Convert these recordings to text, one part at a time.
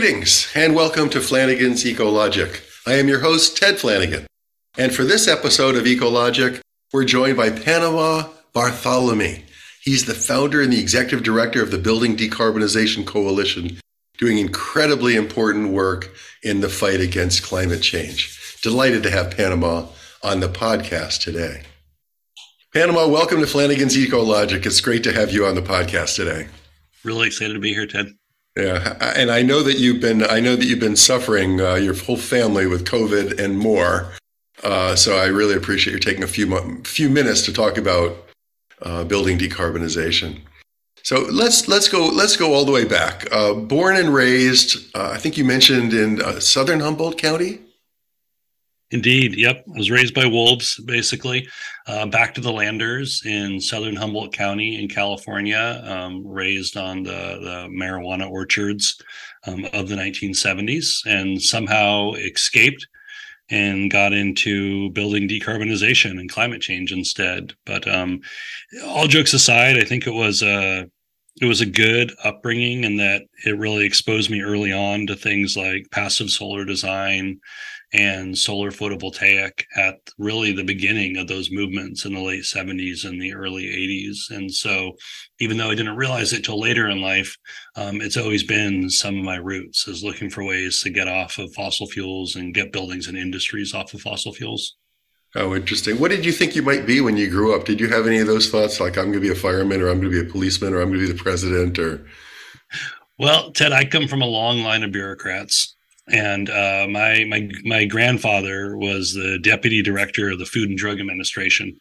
Greetings and welcome to Flanagan's Ecologic. I am your host, Ted Flanagan. And for this episode of Ecologic, we're joined by Panama Barthelemy. He's the founder and the executive director of the Building Decarbonization Coalition, doing incredibly important work in the fight against climate change. Delighted to have Panama on the podcast today. Panama, welcome to Flanagan's Ecologic. It's great to have you on the podcast today. Really excited to be here, Ted. Yeah, and I know that you've been suffering, your whole family, with COVID and more. So I really appreciate you taking a few minutes to talk about building decarbonization. So let's go all the way back. Born and raised, I think you mentioned in southern Humboldt County. Indeed. Yep. I was raised by wolves, basically. Back to the Landers in southern Humboldt County in California, raised on the marijuana orchards of the 1970s, and somehow escaped and got into building decarbonization and climate change instead. But all jokes aside, I think it was a good upbringing, in that it really exposed me early on to things like passive solar design and solar photovoltaic at really the beginning of those movements in the late 70s and the early 80s. And so even though I didn't realize it till later in life, it's always been some of my roots, is looking for ways to get off of fossil fuels and get buildings and industries off of fossil fuels. Oh, interesting. What did you think you might be when you grew up? Did you have any of those thoughts, like I'm going to be a fireman, or I'm going to be a policeman, or I'm going to be the president? Or Well, Ted, I come from a long line of bureaucrats. And my grandfather was the deputy director of the Food and Drug Administration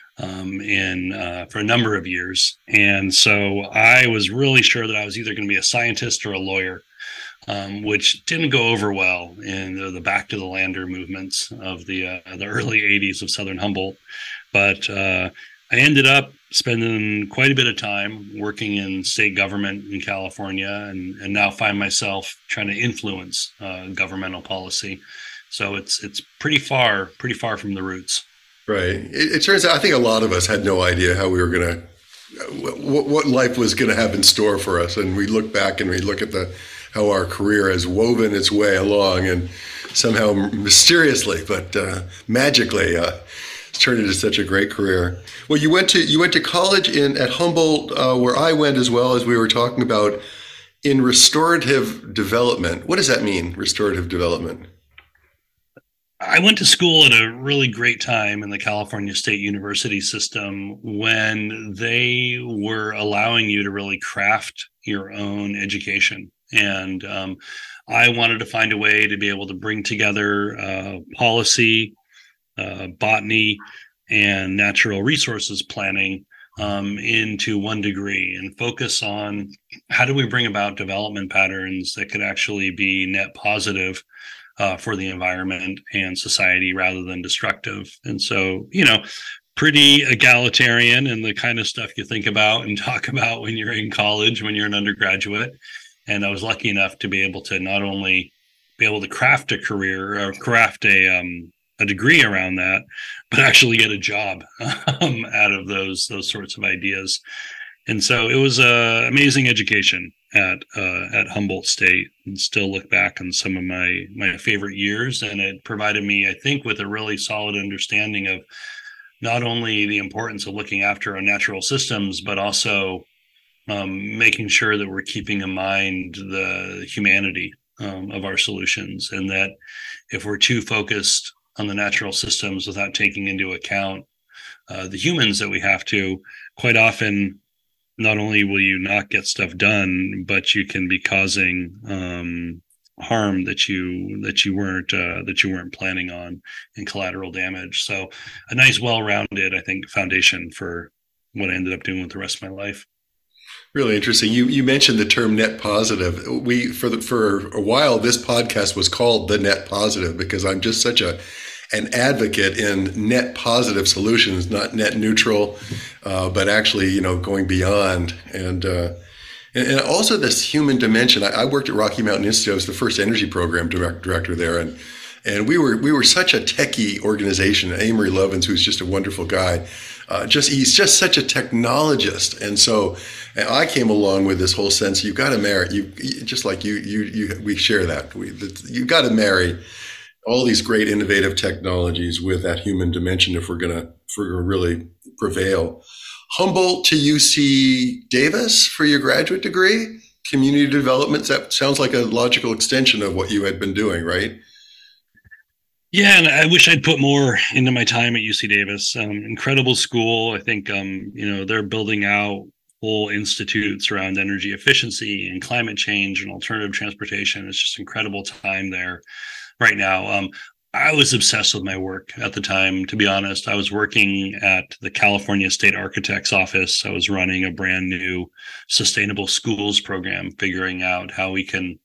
for a number of years. And so I was really sure that I was either going to be a scientist or a lawyer, which didn't go over well in the back to the lander movements of the early 80s of southern Humboldt. But I ended up spending quite a bit of time working in state government in California, and now find myself trying to influence governmental policy. So it's pretty far from the roots. Right. It turns out, I think a lot of us had no idea how we were going to, what life was going to have in store for us. And we look back and we look at how our career has woven its way along, and somehow mysteriously, but magically, it's turned into such a great career. Well, you went to college at Humboldt, where I went as well, as we were talking about, in restorative development. What does that mean, restorative development? I went to school at a really great time in the California State University system, when they were allowing you to really craft your own education. And I wanted to find a way to be able to bring together policy, botany, and natural resources planning into one degree, and focus on how do we bring about development patterns that could actually be net positive for the environment and society, rather than destructive. And so, pretty egalitarian, and the kind of stuff you think about and talk about when you're in college, when you're an undergraduate. And I was lucky enough to be able to not only be able to craft a career, or craft a degree around that, but actually get a job out of those sorts of ideas. And so it was an amazing education at Humboldt State, and still look back on some of my favorite years. And it provided me, I think, with a really solid understanding of not only the importance of looking after our natural systems, but also making sure that we're keeping in mind the humanity of our solutions, and that if we're too focused on the natural systems without taking into account the humans that we have to, quite often, not only will you not get stuff done, but you can be causing harm that you weren't planning on, and collateral damage. So a nice, well-rounded, I think, foundation for what I ended up doing with the rest of my life. Really interesting. You mentioned the term net positive. For a while, this podcast was called The Net Positive, because I'm just such an advocate in net positive solutions, not net neutral, but actually, going beyond. And also this human dimension. I worked at Rocky Mountain Institute. I was the first energy program director there, and And we were such a techie organization. Amory Lovins, who's just a wonderful guy, he's just such a technologist. And so and I came along with this whole sense you got to marry just like we share that you got to marry all these great innovative technologies with that human dimension if we're gonna really prevail. Humboldt to UC Davis for your graduate degree, community development. That sounds like a logical extension of what you had been doing, right? Yeah, and I wish I'd put more into my time at UC Davis. Incredible school. I think they're building out whole institutes around energy efficiency and climate change and alternative transportation. It's just incredible time there right now. I was obsessed with my work at the time, to be honest. I was working at the California State Architect's office. I was running a brand new sustainable schools program, figuring out how we can,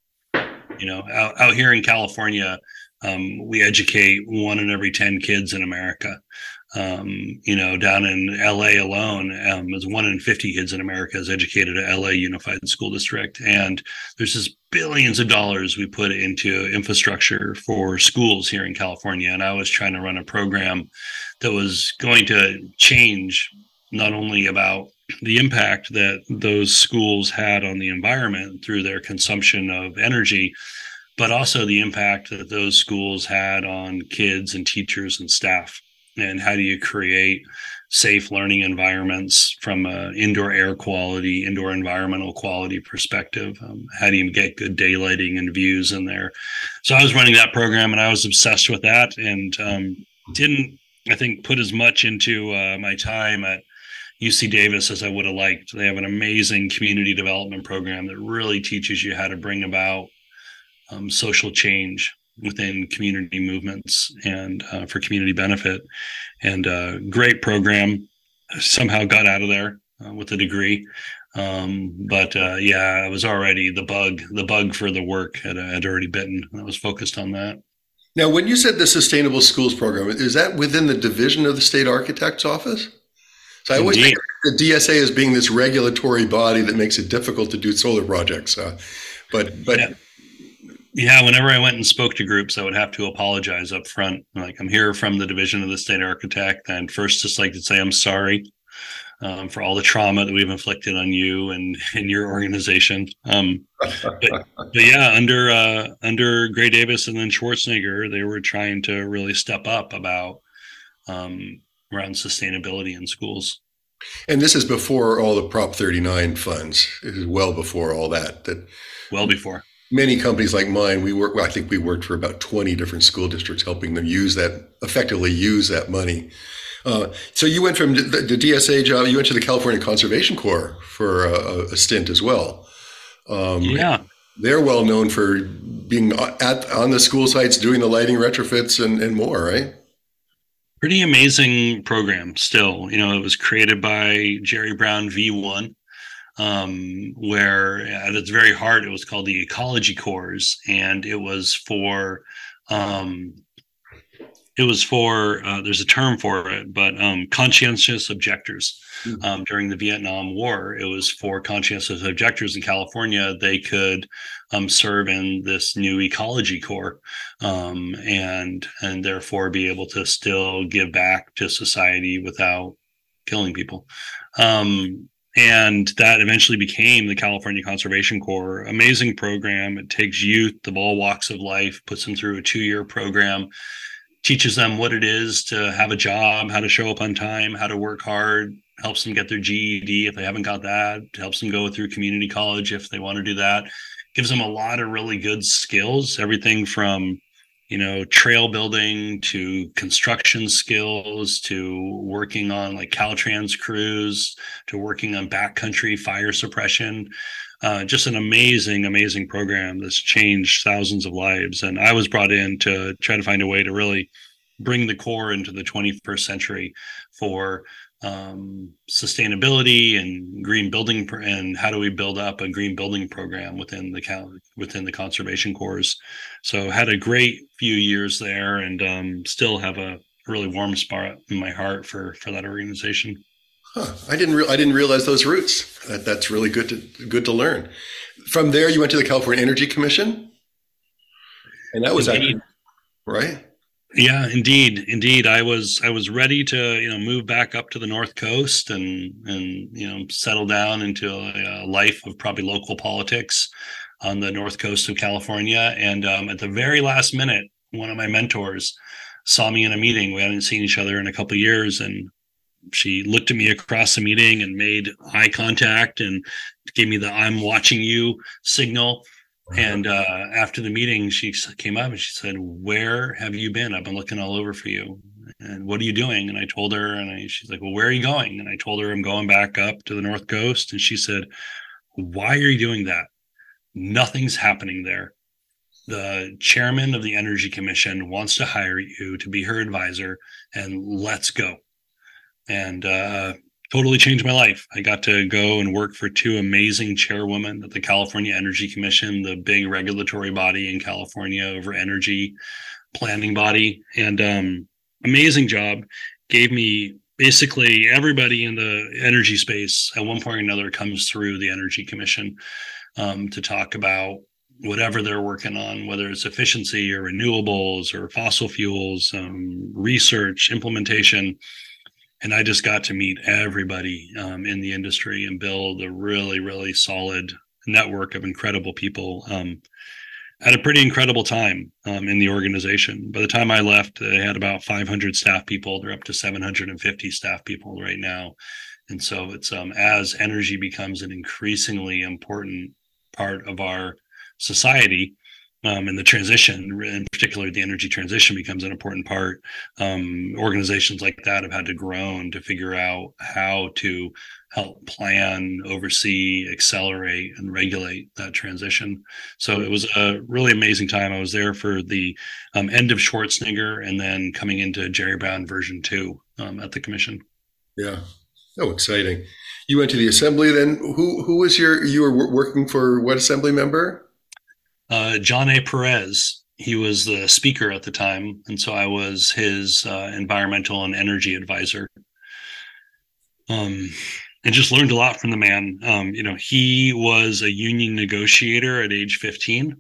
out here in California, we educate 1 in every 10 kids in America. Down in LA alone, is 1 in 50 kids in America is educated at LA Unified School District. And there's just billions of dollars we put into infrastructure for schools here in California. And I was trying to run a program that was going to change not only about the impact that those schools had on the environment through their consumption of energy, but also the impact that those schools had on kids and teachers and staff. And how do you create safe learning environments from an indoor air quality, indoor environmental quality perspective? How do you get good daylighting and views in there? So I was running that program and I was obsessed with that, and didn't, I think, put as much into my time at UC Davis as I would have liked. They have an amazing community development program that really teaches you how to bring about social change within community movements and for community benefit. And great program. Somehow got out of there with a degree. But I was already the bug for the work had already bitten. I was focused on that. Now, when you said the Sustainable Schools Program, is that within the division of the State Architect's Office? So I always think of the DSA as being this regulatory body that makes it difficult to do solar projects. But yeah, whenever I went and spoke to groups, I would have to apologize up front. Like, I'm here from the division of the state architect, and first just like to say I'm sorry for all the trauma that we've inflicted on you and in your organization. But yeah, under Gray Davis and then Schwarzenegger, they were trying to really step up about around sustainability in schools. And this is before all the Prop 39 funds. It is well before all that. Well before. Many companies like mine, I think we worked for about 20 different school districts, helping them effectively use that money. So you went from the DSA job, you went to the California Conservation Corps for a stint as well. Yeah. They're well known for being on the school sites, doing the lighting retrofits and more, right? Pretty amazing program still. It was created by Jerry Brown V1. Where at its very heart, it was called the Ecology Corps, and it was for there's a term for it, but conscientious objectors. During the Vietnam War, it was for conscientious objectors in California. They could serve in this new Ecology Corps, and therefore be able to still give back to society without killing people. And that eventually became the California Conservation Corps. Amazing program. It takes youth of all walks of life, puts them through a 2-year program, teaches them what it is to have a job, how to show up on time, how to work hard, helps them get their GED if they haven't got that, helps them go through community college if they want to do that, gives them a lot of really good skills, everything from trail building to construction skills to working on like Caltrans crews to working on backcountry fire suppression. Just an amazing program that's changed thousands of lives. And I was brought in to try to find a way to really bring the Corps into the 21st century for sustainability and green building, and how do we build up a green building program within the conservation corps. So had a great few years there, and still have a really warm spot in my heart for that organization. Huh. I didn't realize those roots. That's really good to learn. From there, you went to the California Energy Commission, and that was right? Yeah, indeed. I was ready to move back up to the North Coast and settle down into a life of probably local politics on the North Coast of California. And at the very last minute, one of my mentors saw me in a meeting. We hadn't seen each other in a couple of years, and she looked at me across the meeting and made eye contact and gave me the "I'm watching you" signal. Uh-huh. And after the meeting, she came up and she said, "Where have you been? I've been looking all over for you. And what are you doing?" And I told her, and she's like, "Well, where are you going?" And I told her I'm going back up to the North Coast. And she said, "Why are you doing that? Nothing's happening there. The chairman of the Energy Commission wants to hire you to be her advisor, and let's go." And totally changed my life. I got to go and work for two amazing chairwomen at the California Energy Commission, the big regulatory body in California over energy planning body, and amazing job. Gave me basically everybody in the energy space at one point or another comes through the Energy Commission to talk about whatever they're working on, whether it's efficiency or renewables or fossil fuels, research, implementation. And I just got to meet everybody in the industry and build a really, really solid network of incredible people at a pretty incredible time in the organization. By the time I left, they had about 500 staff people. They're up to 750 staff people right now. And so it's as energy becomes an increasingly important part of our society, and the transition, in particular, the energy transition becomes an important part. Organizations like that have had to grow to figure out how to help plan, oversee, accelerate, and regulate that transition. So it was a really amazing time. I was there for the end of Schwarzenegger and then coming into Jerry Brown version 2 at the commission. Yeah. Oh, exciting. You went to the assembly then. Who was you were working for what assembly member? John A. Perez. He was the speaker at the time, and so I was his environmental and energy advisor. And just learned a lot from the man. He was a union negotiator at age 15,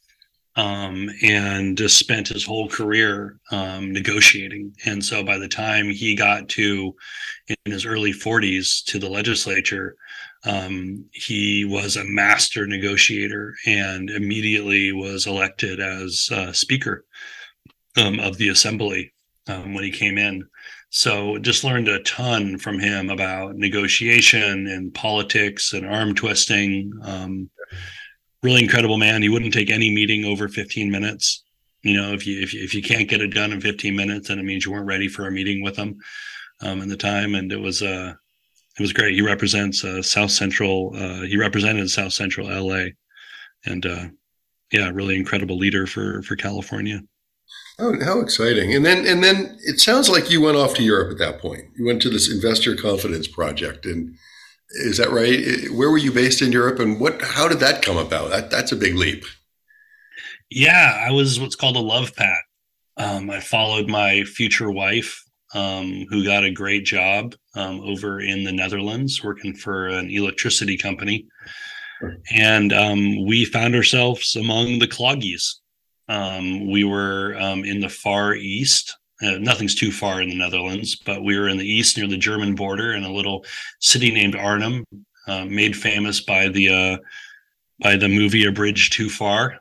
and just spent his whole career negotiating. And so by the time he got to in his early 40s to the legislature, he was a master negotiator and immediately was elected as Speaker of the Assembly when he came in. So just learned a ton from him about negotiation and politics and arm twisting. Really incredible man. He wouldn't take any meeting over 15 minutes. If you can't get it done in 15 minutes, then it means you weren't ready for a meeting with him in the time. And it was great. He represents South Central. He represented South Central LA, and really incredible leader for California. Oh, how exciting! And then it sounds like you went off to Europe at that point. You went to this investor confidence project, and is that right? Where were you based in Europe, and How did that come about? That's a big leap. Yeah, I was what's called a love pat. I followed my future wife, who got a great job over in the Netherlands working for an electricity company. And we found ourselves among the Cloggies. We were in the Far East. Nothing's too far in the Netherlands, but we were in the east near the German border in a little city named Arnhem, made famous by the movie A Bridge Too Far,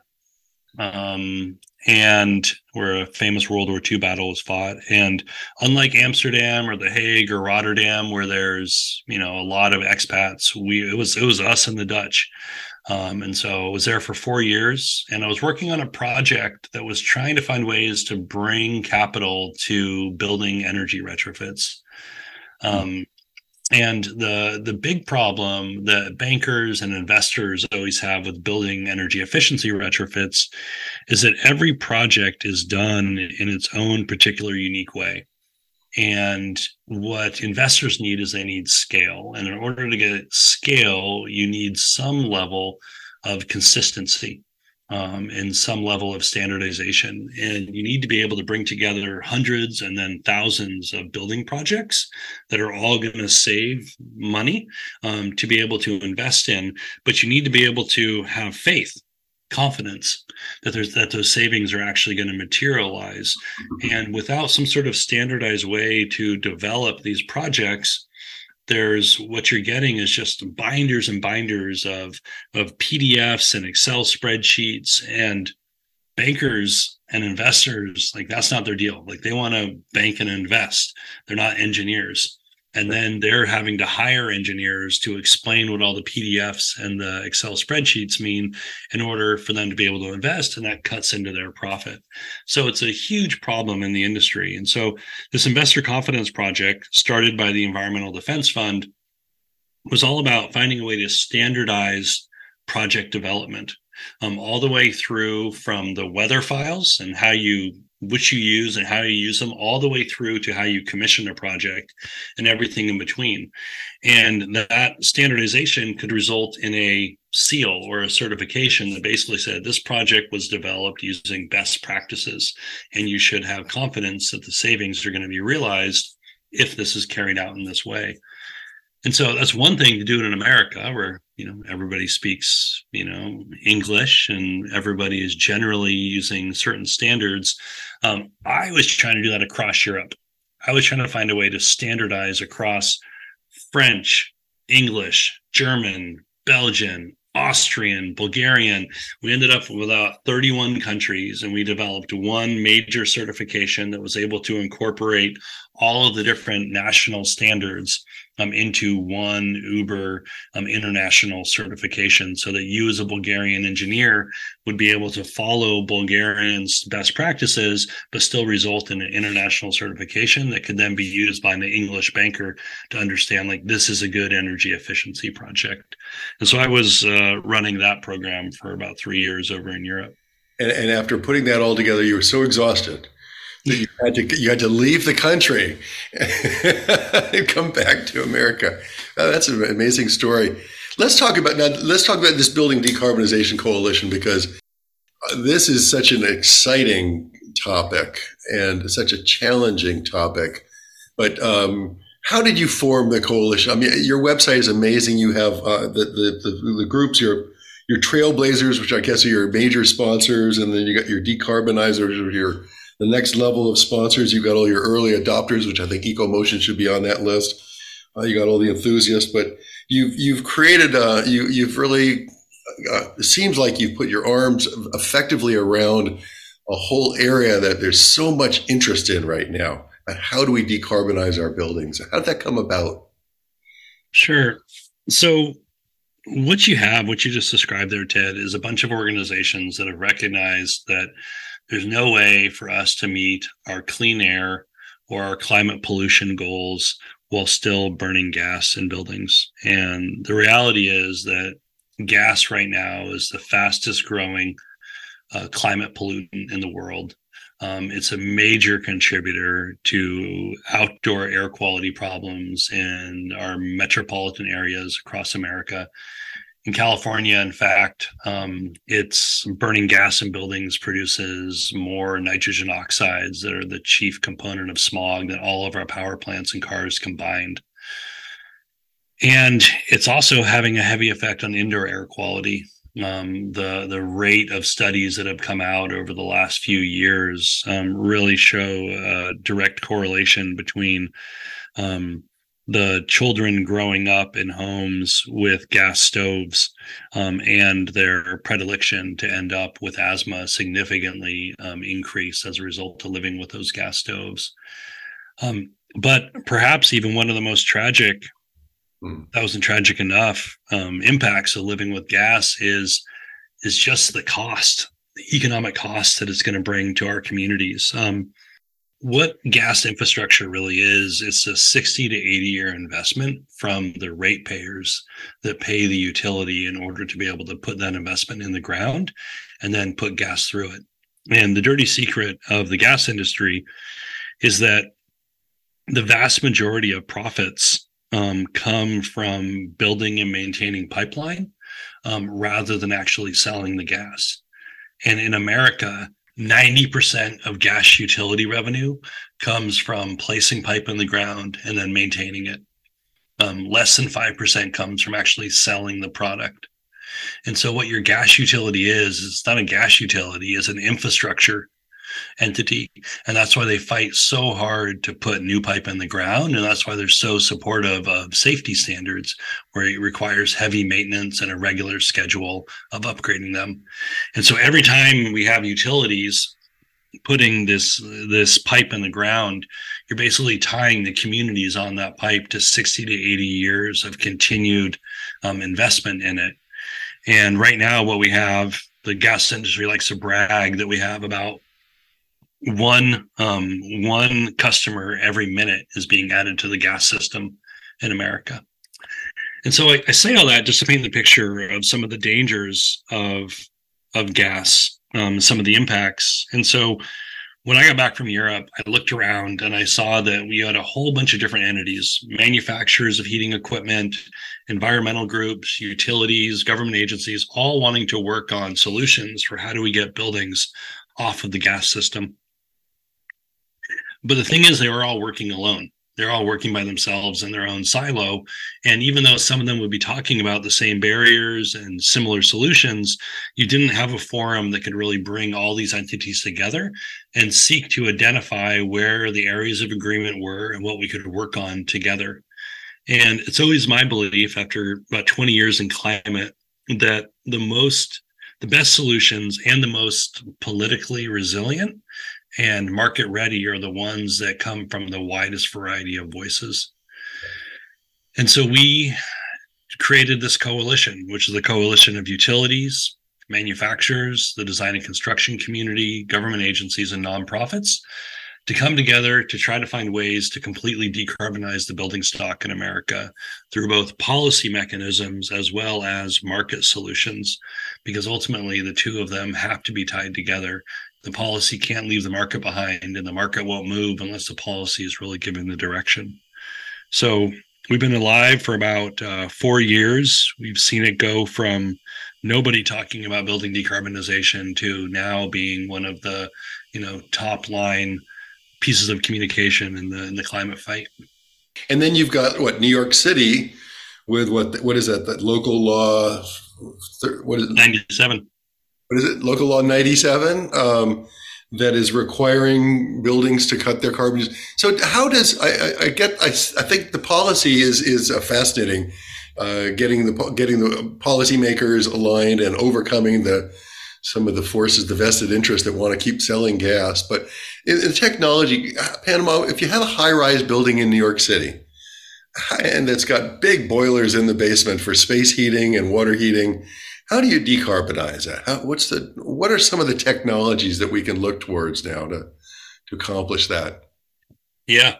and where a famous World War II battle was fought. And unlike Amsterdam or The Hague or Rotterdam, where there's a lot of expats, it was us and the Dutch. And so I was there for 4 years, and I was working on a project that was trying to find ways to bring capital to building energy retrofits. And the big problem that bankers and investors always have with building energy efficiency retrofits is that every project is done in its own particular unique way. And what investors need is they need scale. And in order to get scale, you need some level of consistency and some level of standardization. And you need to be able to bring together hundreds and then thousands of building projects that are all going to save money to be able to invest in. But you need to be able to have faith confidence that those savings are actually going to materialize. And without some sort of standardized way to develop these projects, there's what you're getting is just binders and binders of PDFs and Excel spreadsheets, and bankers and investors, like, that's not their deal. Like, they want to bank and invest. They're not engineers. And then they're having to hire engineers to explain what all the PDFs and the Excel spreadsheets mean in order for them to be able to invest. And that cuts into their profit. So it's a huge problem in the industry. And so this Investor Confidence Project, started by the Environmental Defense Fund, was all about finding a way to standardize project development, all the way through from the weather files and which you use and how you use them, all the way through to how you commission a project and everything in between. And that standardization could result in a seal or a certification that basically said this project was developed using best practices, and you should have confidence that the savings are going to be realized if this is carried out in this way. And so that's one thing to do it in America, where, everybody speaks, English, and everybody is generally using certain standards. I was trying to do that across Europe. I was trying to find a way to standardize across French, English, German, Belgian, Austrian, Bulgarian. We ended up with about 31 countries, and we developed one major certification that was able to incorporate all of the different national standards into one Uber international certification, so that you as a Bulgarian engineer would be able to follow Bulgarians' best practices, but still result in an international certification that could then be used by an English banker to understand, like, this is a good energy efficiency project. And so I was running that program for about 3 years over in Europe. And after putting that all together, you were so exhausted that you had to leave the country and come back to America. That's an amazing story. Let's talk about this Building Decarbonization Coalition, because this is such an exciting topic and such a challenging topic. But how did you form the coalition? I mean, your website is amazing. You have the groups, your trailblazers, which I guess are your major sponsors, and then you got your decarbonizers, or the next level of sponsors. You got all your early adopters, which I think EcoMotion should be on that list. You got all the enthusiasts, but you've created you've really it seems like you've put your arms effectively around a whole area that there's so much interest in right now. How do we decarbonize our buildings? How did that come about? Sure. So what you just described there, Ted, is a bunch of organizations that have recognized that there's no way for us to meet our clean air or our climate pollution goals while still burning gas in buildings. And the reality is that gas right now is the fastest growing climate pollutant in the world. It's a major contributor to outdoor air quality problems in our metropolitan areas across America. In California, in fact, it's burning gas in buildings produces more nitrogen oxides that are the chief component of smog than all of our power plants and cars combined. And it's also having a heavy effect on indoor air quality. The rate of studies that have come out over the last few years really show a direct correlation between the children growing up in homes with gas stoves and their predilection to end up with asthma significantly increased as a result of living with those gas stoves. But perhaps even one of the most tragic, that wasn't tragic enough, impacts of living with gas is just the cost, the economic cost that it's going to bring to our communities. What gas infrastructure really is, it's a 60 to 80-year investment from the ratepayers that pay the utility in order to be able to put that investment in the ground and then put gas through it. And the dirty secret of the gas industry is that the vast majority of profits come from building and maintaining pipeline rather than actually selling the gas. And in America, 90% of gas utility revenue comes from placing pipe in the ground and then maintaining it. Less than 5% comes from actually selling the product. And so what your gas utility is, it's not a gas utility, it's an infrastructure entity. And that's why they fight so hard to put new pipe in the ground. And that's why they're so supportive of safety standards, where it requires heavy maintenance and a regular schedule of upgrading them. And so every time we have utilities putting this pipe in the ground, you're basically tying the communities on that pipe to 60 to 80 years of continued investment in it. And right now, what we have, the gas industry likes to brag that we have about one customer every minute is being added to the gas system in America. And so I say all that just to paint the picture of some of the dangers of gas, some of the impacts. And so when I got back from Europe, I looked around and I saw that we had a whole bunch of different entities, manufacturers of heating equipment, environmental groups, utilities, government agencies, all wanting to work on solutions for how do we get buildings off of the gas system. But the thing is, they were all working alone. They're all working by themselves in their own silo. And even though some of them would be talking about the same barriers and similar solutions, you didn't have a forum that could really bring all these entities together and seek to identify where the areas of agreement were and what we could work on together. And it's always my belief, after about 20 years in climate, that the best solutions and the most politically resilient and market ready are the ones that come from the widest variety of voices. And so we created this coalition, which is a coalition of utilities, manufacturers, the design and construction community, government agencies, and nonprofits, to come together to try to find ways to completely decarbonize the building stock in America through both policy mechanisms as well as market solutions, because ultimately the two of them have to be tied together. The policy can't leave the market behind, and the market won't move unless the policy is really given the direction. So we've been alive for about 4 years. We've seen it go from nobody talking about building decarbonization to now being one of the top line pieces of communication in the climate fight. And then you've got New York City with what is that local law? What is it? 97. What is it? Local law 97 that is requiring buildings to cut their carbon. So how does I think the policy is fascinating. Getting the policymakers aligned and overcoming some of the forces, the vested interest that want to keep selling gas. But in technology, Panama, if you have a high-rise building in New York City, and that's got big boilers in the basement for space heating and water heating, how do you decarbonize that? What are some of the technologies that we can look towards now to accomplish that? Yeah.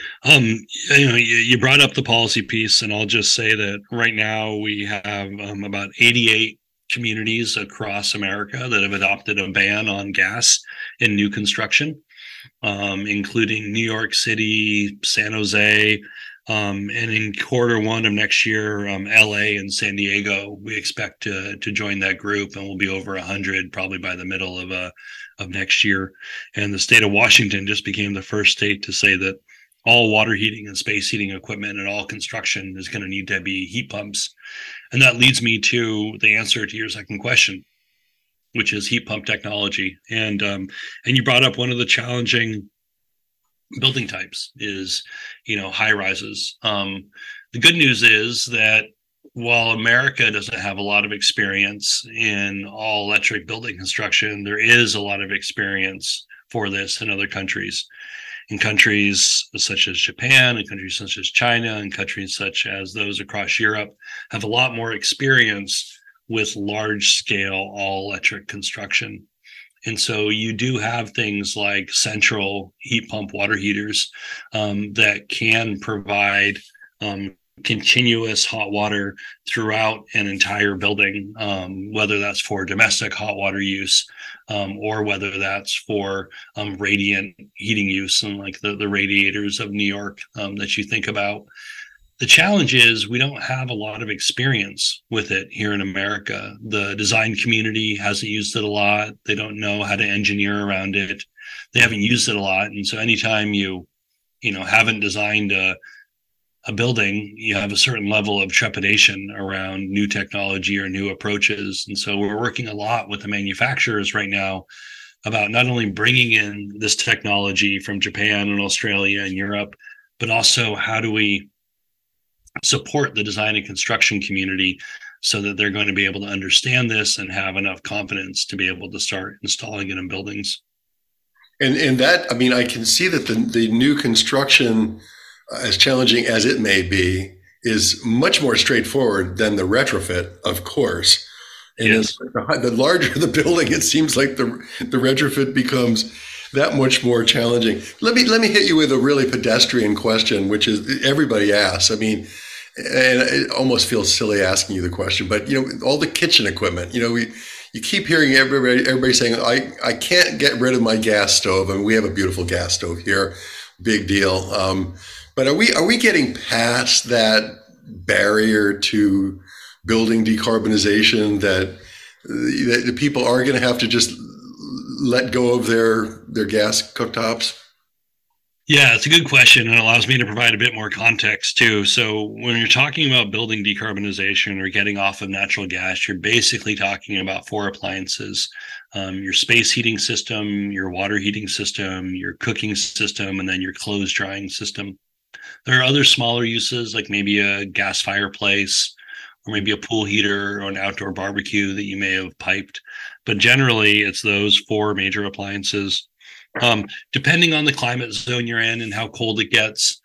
You brought up the policy piece, and I'll just say that right now we have about 88 communities across America that have adopted a ban on gas in new construction, including New York City, San Jose, and in Q1 of next year, LA and San Diego. We expect to join that group, and we'll be over 100 probably by the middle of next year. And the state of Washington just became the first state to say that all water heating and space heating equipment and all construction is going to need to be heat pumps. And that leads me to the answer to your second question, which is heat pump technology. And you brought up one of the challenging building types is, high rises. The good news is that while America doesn't have a lot of experience in all electric building construction, there is a lot of experience for this in other countries. In countries such as Japan, and countries such as China, and countries such as those across Europe have a lot more experience with large-scale all-electric construction. And so you do have things like central heat pump water heaters that can provide continuous hot water throughout an entire building, whether that's for domestic hot water use or whether that's for radiant heating use, and like the radiators of New York that you think about. The challenge is we don't have a lot of experience with it here in America. The design community hasn't used it a lot. They don't know how to engineer around it. They haven't used it a lot. And so anytime you haven't designed a a building, you have a certain level of trepidation around new technology or new approaches. And so we're working a lot with the manufacturers right now about not only bringing in this technology from Japan and Australia and Europe, but also how do we support the design and construction community so that they're going to be able to understand this and have enough confidence to be able to start installing it in buildings. And that, I mean, I can see that the new construction, as challenging as it may be, is much more straightforward than the retrofit, of course. And Yes. the larger the building, it seems like the retrofit becomes that much more challenging. Let me hit you with a really pedestrian question, which is everybody asks. I mean, and it almost feels silly asking you the question, but all the kitchen equipment. You keep hearing everybody saying, I can't get rid of my gas stove, and we have a beautiful gas stove here, big deal. But are we getting past that barrier to building decarbonization that the people are going to have to just let go of their gas cooktops? Yeah, it's a good question, and it allows me to provide a bit more context too. So, when you're talking about building decarbonization or getting off of natural gas, you're basically talking about four appliances: your space heating system, your water heating system, your cooking system, and then your clothes drying system. There are other smaller uses, like maybe a gas fireplace, or maybe a pool heater or an outdoor barbecue that you may have piped. But generally, it's those four major appliances. Depending on the climate zone you're in and how cold it gets,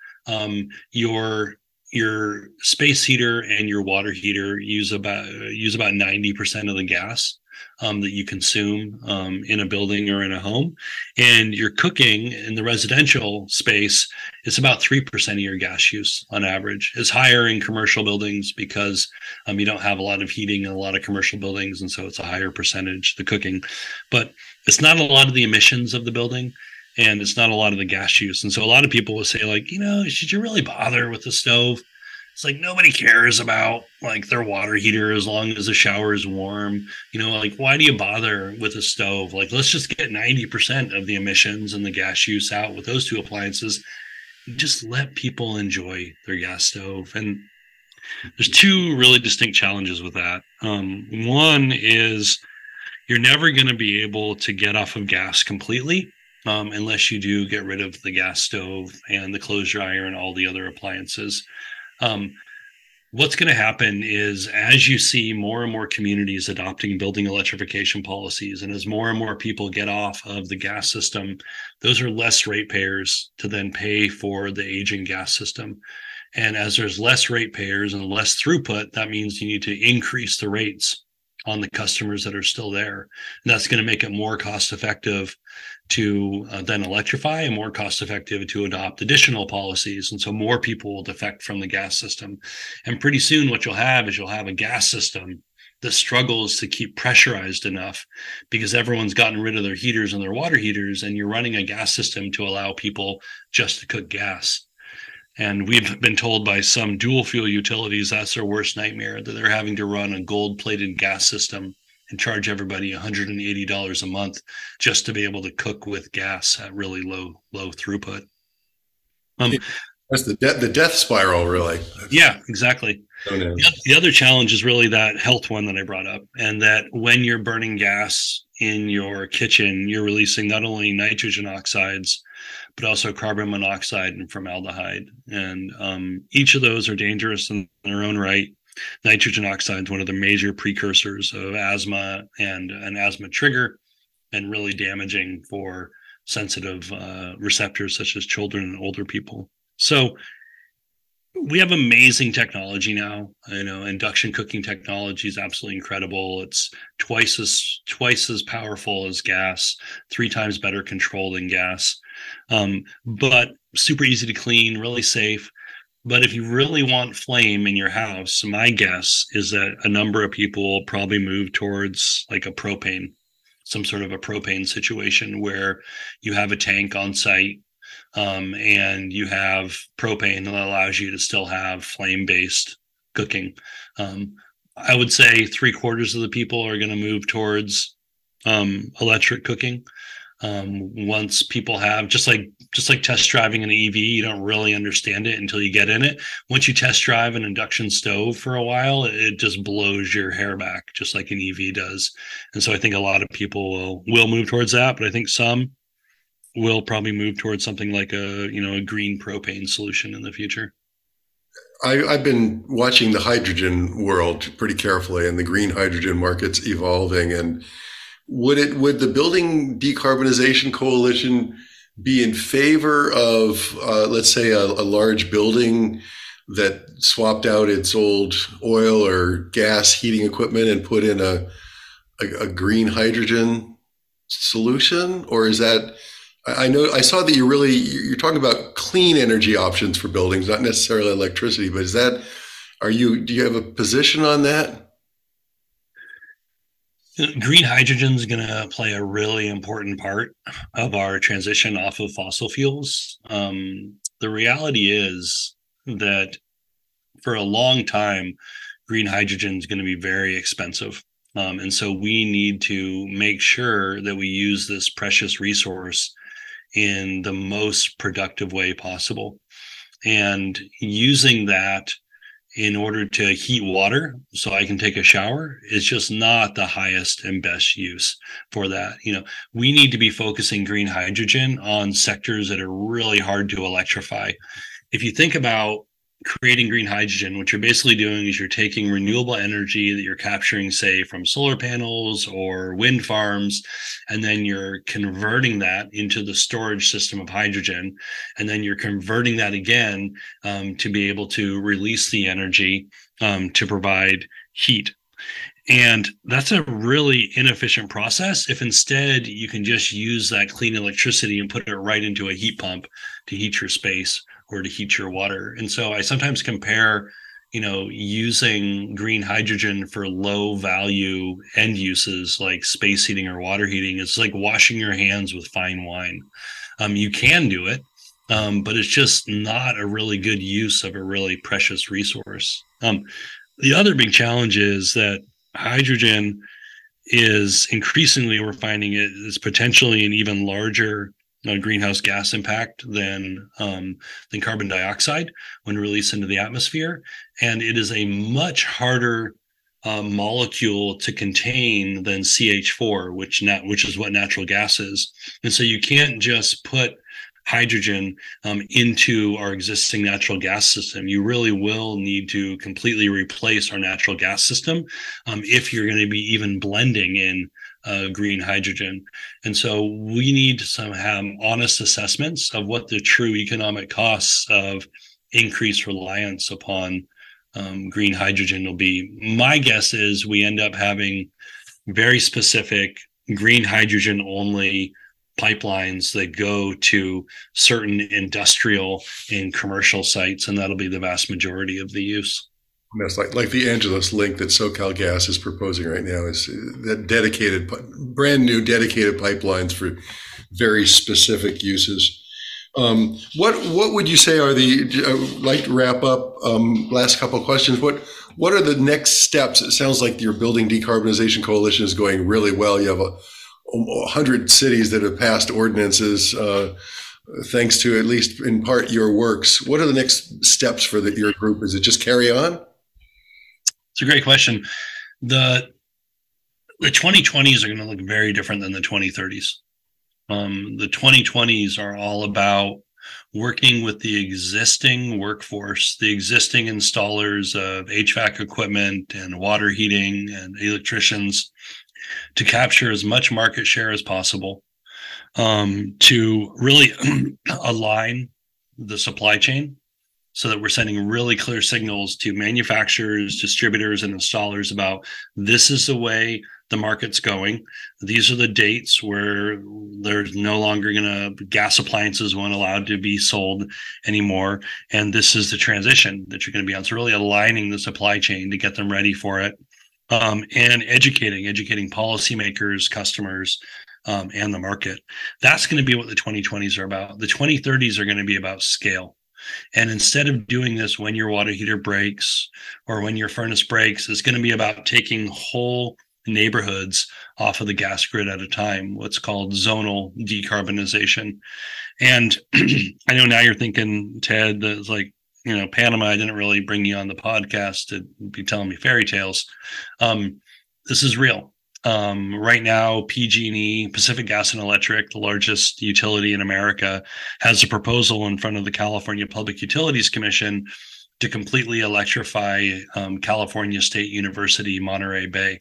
your space heater and your water heater use about 90% of the gas that you consume in a building or in a home. And your cooking in the residential space is about 3% of your gas use on average. It's higher in commercial buildings because you don't have a lot of heating in a lot of commercial buildings. And so it's a higher percentage, the cooking. But it's not a lot of the emissions of the building, and it's not a lot of the gas use. And so a lot of people will say, like, should you really bother with the stove? It's like nobody cares about like their water heater as long as the shower is warm. Like, why do you bother with a stove? Like, let's just get 90% of the emissions and the gas use out with those two appliances. Just let people enjoy their gas stove. And there's two really distinct challenges with that. One is you're never going to be able to get off of gas completely unless you do get rid of the gas stove and the clothes dryer and all the other appliances. What's going to happen is as you see more and more communities adopting building electrification policies, and as more and more people get off of the gas system, those are less ratepayers to then pay for the aging gas system. And as there's less ratepayers and less throughput, that means you need to increase the rates on the customers that are still there. And that's going to make it more cost effective to then electrify and more cost effective to adopt additional policies. And so more people will defect from the gas system. And pretty soon what you'll have is a gas system that struggles to keep pressurized enough because everyone's gotten rid of their heaters and their water heaters, and you're running a gas system to allow people just to cook gas. And we've been told by some dual fuel utilities that's their worst nightmare, that they're having to run a gold-plated gas system and charge everybody $180 a month just to be able to cook with gas at really low throughput. That's the death spiral, really. Yeah, exactly. Oh, no. The other challenge is really that health one that I brought up, and that when you're burning gas in your kitchen, you're releasing not only nitrogen oxides, but also carbon monoxide and formaldehyde. And each of those are dangerous in their own right. Nitrogen oxide is one of the major precursors of asthma and an asthma trigger, and really damaging for sensitive receptors such as children and older people. So we have amazing technology now. Induction cooking technology is absolutely incredible. It's twice as powerful as gas, 3 times better control than gas, but super easy to clean, really safe. But if you really want flame in your house, my guess is that a number of people will probably move towards like some sort of a propane situation where you have a tank on site, and you have propane that allows you to still have flame-based cooking. I would say 3/4 of the people are going to move towards electric cooking. Once people have, just like just like test driving an EV, you don't really understand it until you get in it. Once you test drive an induction stove for a while, it just blows your hair back, just like an EV does. And so I think a lot of people will move towards that, but I think some will probably move towards something like a green propane solution in the future. I've been watching the hydrogen world pretty carefully, and the green hydrogen market's evolving. And would the Building Decarbonization Coalition be in favor of, let's say, a large building that swapped out its old oil or gas heating equipment and put in a green hydrogen solution? Or is that, I know I saw that you're talking about clean energy options for buildings, not necessarily electricity, but do you have a position on that? Green hydrogen is going to play a really important part of our transition off of fossil fuels. The reality is that for a long time, green hydrogen is going to be very expensive. And so we need to make sure that we use this precious resource in the most productive way possible. And using that in order to heat water so I can take a shower is just not the highest and best use for that. We need to be focusing green hydrogen on sectors that are really hard to electrify. If you think about creating green hydrogen, what you're basically doing is you're taking renewable energy that you're capturing, say, from solar panels or wind farms, and then you're converting that into the storage system of hydrogen. And then you're converting that again to be able to release the energy to provide heat. And that's a really inefficient process if instead you can just use that clean electricity and put it right into a heat pump to heat your space or to heat your water. And so I sometimes compare, using green hydrogen for low value end uses like space heating or water heating. It's like washing your hands with fine wine. You can do it, but it's just not a really good use of a really precious resource. The other big challenge is that hydrogen is increasingly, we're finding it is potentially an even larger greenhouse gas impact than carbon dioxide when released into the atmosphere, and it is a much harder molecule to contain than CH4, which is what natural gas is. And so you can't just put hydrogen into our existing natural gas system. You really will need to completely replace our natural gas system if you're going to be even blending in green hydrogen. And so we need to have honest assessments of what the true economic costs of increased reliance upon green hydrogen will be. My guess is we end up having very specific green hydrogen only pipelines that go to certain industrial and commercial sites, and that'll be the vast majority of the use. That's like the Angeles link that SoCalGas is proposing right now is that brand new dedicated pipelines for very specific uses. What would you say are like to wrap up, last couple of questions. What are the next steps? It sounds like your Building Decarbonization Coalition is going really well. You have 100 cities that have passed ordinances, thanks to, at least in part, your works. What are the next steps for your group? Is it just carry on? It's a great question. The 2020s are going to look very different than the 2030s. The 2020s are all about working with the existing workforce, the existing installers of HVAC equipment and water heating and electricians, to capture as much market share as possible, to really align the supply chain so that we're sending really clear signals to manufacturers, distributors, and installers about this is the way the market's going. These are the dates where there's no longer gas appliances won't allowed to be sold anymore. And this is the transition that you're going to be on. So really aligning the supply chain to get them ready for it. And educating policymakers, customers, and the market. That's going to be what the 2020s are about. The 2030s are going to be about scale. And instead of doing this when your water heater breaks or when your furnace breaks, it's going to be about taking whole neighborhoods off of the gas grid at a time, what's called zonal decarbonization. And I know now you're thinking, Ted, that it's like, Panama, I didn't really bring you on the podcast to be telling me fairy tales. This is real. Right now, PG&E, Pacific Gas and Electric, the largest utility in America, has a proposal in front of the California Public Utilities Commission to completely electrify California State University, Monterey Bay.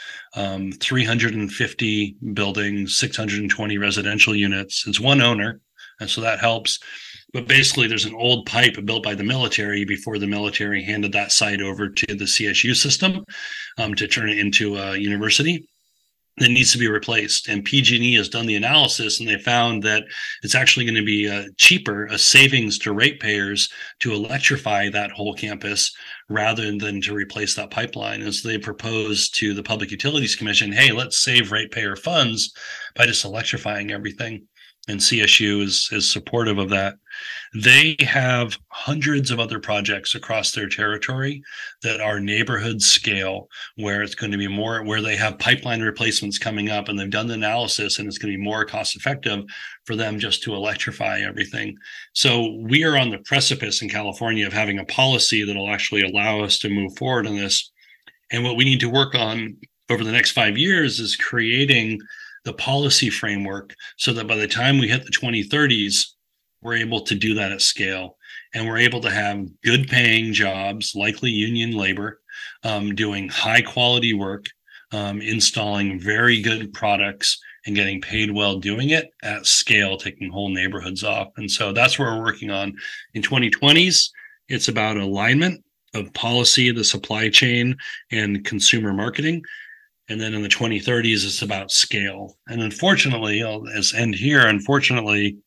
350 buildings, 620 residential units. It's one owner, and so that helps. But basically, there's an old pipe built by the military before the military handed that site over to the CSU system to turn it into a university. That needs to be replaced. And PG&E has done the analysis, and they found that it's actually going to be cheaper, a savings to ratepayers to electrify that whole campus rather than to replace that pipeline. And so they proposed to the Public Utilities Commission, hey, let's save ratepayer funds by just electrifying everything. And CSU is supportive of that. They have hundreds of other projects across their territory that are neighborhood scale, where it's going to be more, where they have pipeline replacements coming up, and they've done the analysis, and it's going to be more cost effective for them just to electrify everything. So we are on the precipice in California of having a policy that will actually allow us to move forward on this. And what we need to work on over the next 5 years is creating the policy framework so that by the time we hit the 2030s, we're able to do that at scale. And we're able to have good paying jobs, likely union labor, doing high quality work, installing very good products and getting paid well doing it at scale, taking whole neighborhoods off. And so that's what we're working on. In 2020s, it's about alignment of policy, the supply chain, and consumer marketing. And then in the 2030s, it's about scale. And unfortunately, I'll end here. Unfortunately,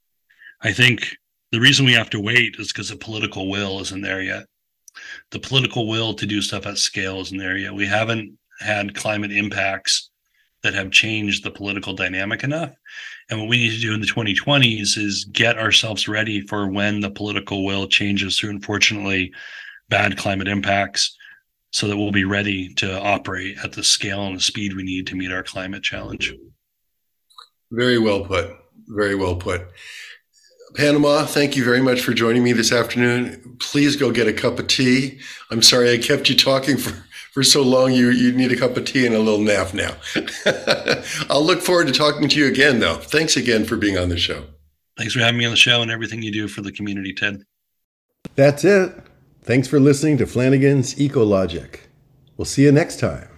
I think the reason we have to wait is because the political will isn't there yet. The political will to do stuff at scale isn't there yet. We haven't had climate impacts that have changed the political dynamic enough. And what we need to do in the 2020s is get ourselves ready for when the political will changes through, unfortunately, bad climate impacts, so that we'll be ready to operate at the scale and the speed we need to meet our climate challenge. Very well put. Very well put. Panama, thank you very much for joining me this afternoon. Please go get a cup of tea. I'm sorry I kept you talking for so long. You need a cup of tea and a little nap now. I'll look forward to talking to you again, though. Thanks again for being on the show. Thanks for having me on the show and everything you do for the community, Ted. That's it. Thanks for listening to Flanagan's Ecologic. We'll see you next time.